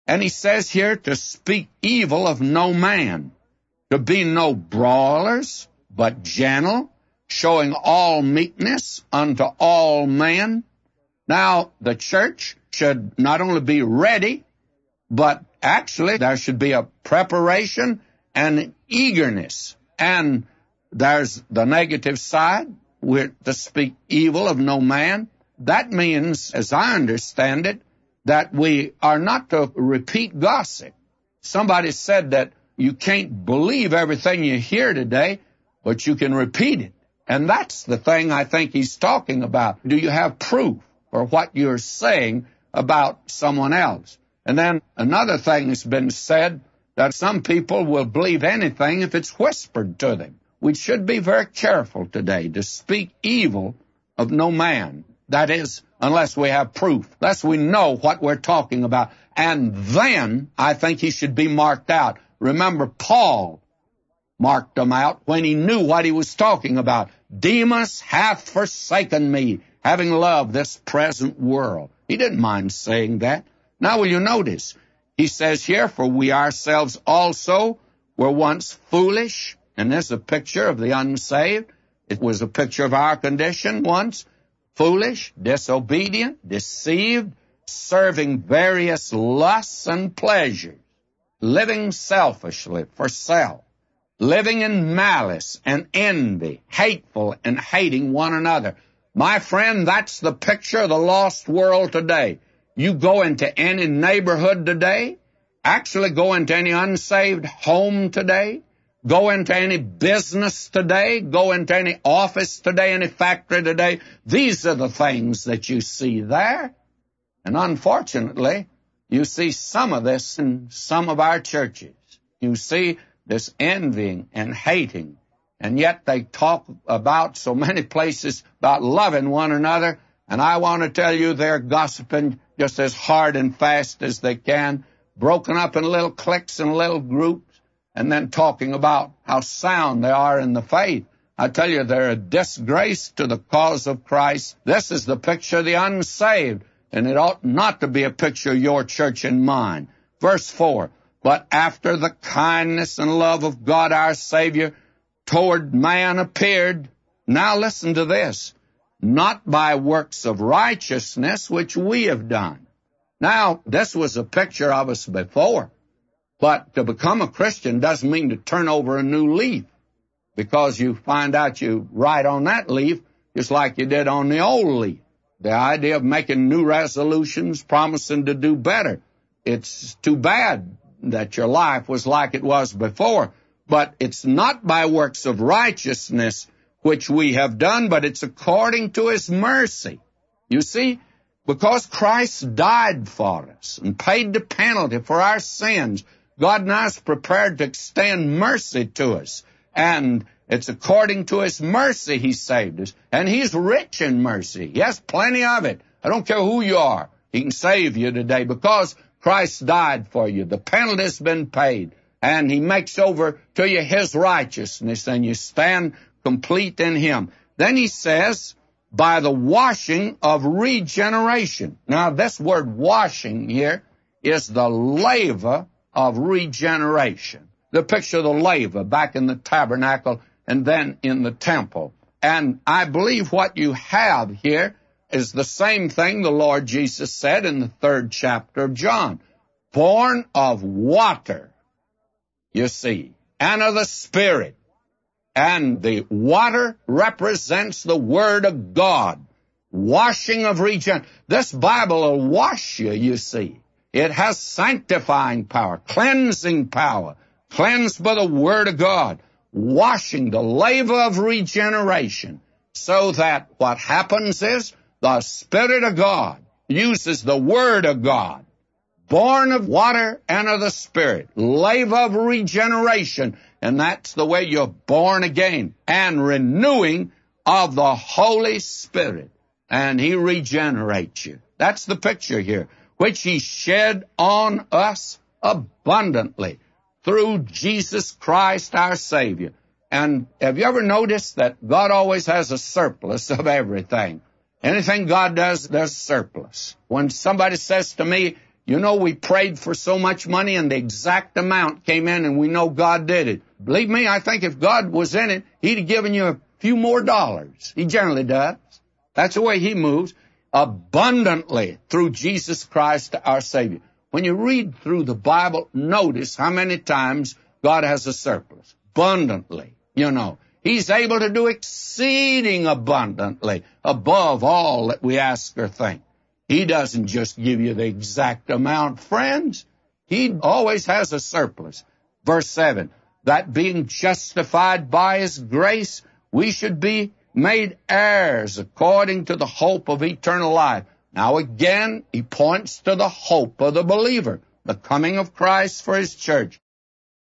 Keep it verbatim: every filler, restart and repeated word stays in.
And he says here to speak evil of no man, to be no brawlers, but gentle, showing all meekness unto all men. Now, the church should not only be ready, but actually there should be a preparation and eagerness. And there's the negative side. We're to speak evil of no man. That means, as I understand it, that we are not to repeat gossip. Somebody said that you can't believe everything you hear today, but you can repeat it. And that's the thing I think he's talking about. Do you have proof for what you're saying about someone else? And then another thing has been said, that some people will believe anything if it's whispered to them. We should be very careful today to speak evil of no man. That is, unless we have proof, unless we know what we're talking about. And then I think he should be marked out. Remember, Paul marked them out when he knew what he was talking about. Demas hath forsaken me, having loved this present world. He didn't mind saying that. Now, will you notice? He says here, for we ourselves also were once foolish. And there's a picture of the unsaved. It was a picture of our condition once. Foolish, disobedient, deceived, serving various lusts and pleasures, living selfishly for self, living in malice and envy, hateful and hating one another. My friend, that's the picture of the lost world today. You go into any neighborhood today, actually go into any unsaved home today, go into any business today, go into any office today, any factory today. These are the things that you see there. And unfortunately, you see some of this in some of our churches. You see this envying and hating. And yet they talk about so many places about loving one another. And I want to tell you they're gossiping just as hard and fast as they can, broken up in little cliques and little groups, and then talking about how sound they are in the faith. I tell you, they're a disgrace to the cause of Christ. This is the picture of the unsaved, and it ought not to be a picture of your church and mine. Verse four, but after the kindness and love of God our Savior toward man appeared, now listen to this, not by works of righteousness which we have done. Now, this was a picture of us before. But to become a Christian doesn't mean to turn over a new leaf, because you find out you write on that leaf just like you did on the old leaf. The idea of making new resolutions, promising to do better. It's too bad that your life was like it was before. But it's not by works of righteousness which we have done, but it's according to His mercy. You see, because Christ died for us and paid the penalty for our sins, God now is prepared to extend mercy to us. And it's according to His mercy He saved us. And He's rich in mercy. He has plenty of it. I don't care who you are. He can save you today because Christ died for you. The penalty's been paid. And He makes over to you His righteousness, and you stand complete in Him. Then He says, by the washing of regeneration. Now, this word washing here is the laver of regeneration. The picture of the laver back in the tabernacle and then in the temple. And I believe what you have here is the same thing the Lord Jesus said in the third chapter of John. Born of water, you see, and of the Spirit. And the water represents the Word of God. Washing of regeneration. This Bible will wash you, you see. It has sanctifying power, cleansing power, cleansed by the Word of God, washing, the laver of regeneration, so that what happens is the Spirit of God uses the Word of God, born of water and of the Spirit, laver of regeneration, and that's the way you're born again, and renewing of the Holy Spirit, and He regenerates you. That's the picture here, which He shed on us abundantly through Jesus Christ our Savior. And have you ever noticed that God always has a surplus of everything? Anything God does, there's surplus. When somebody says to me, You know, we prayed for so much money and the exact amount came in and we know God did it. Believe me, I think if God was in it, He'd have given you a few more dollars. He generally does. That's the way He moves, abundantly through Jesus Christ, our Savior. When you read through the Bible, notice how many times God has a surplus. Abundantly, you know. He's able to do exceeding abundantly above all that we ask or think. He doesn't just give you the exact amount, friends. He always has a surplus. Verse seven, that being justified by His grace, we should be made heirs according to the hope of eternal life. Now again, he points to the hope of the believer, the coming of Christ for His church.